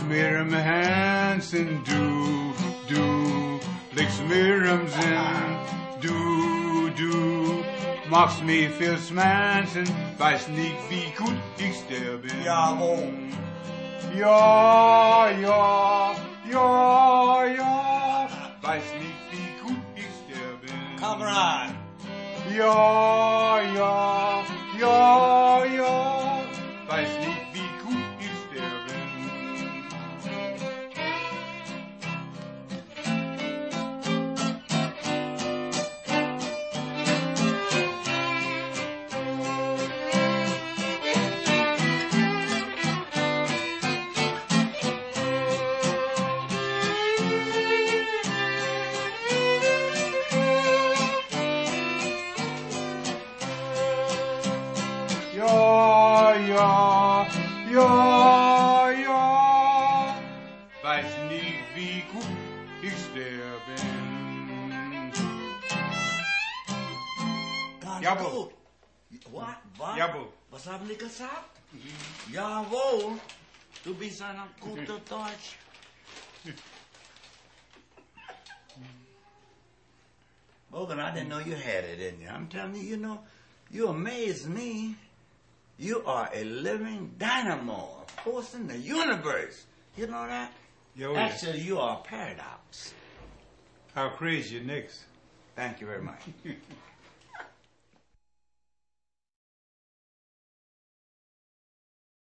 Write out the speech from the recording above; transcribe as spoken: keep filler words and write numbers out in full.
Licks Miriam Hansen, do, do. Licks Miriam's in, do, do. Max me veel smansen, weiß nicht wie gut ich sterbe. Jawohl. Ja, ja, ja, ja, weiß nicht wie gut ich sterbe. Kamerad. Ja, ja, ja, ja, weiß nicht wie gut ich sterbe. Ja, ja, ja, ja, weiß nicht wie gut ich sterbe. Ganz Jawohl. gut. Was? Was? Jawohl. Was haben die gesagt? Jawohl. Du bist ein guter Deutsch. Morgan, I didn't know you had it in you. I'm telling you, you know, you amaze me. You are a living dynamo, a force in the universe. You know that? Yo, yeah. Actually, you are a paradox. How crazy you next? Thank you very much.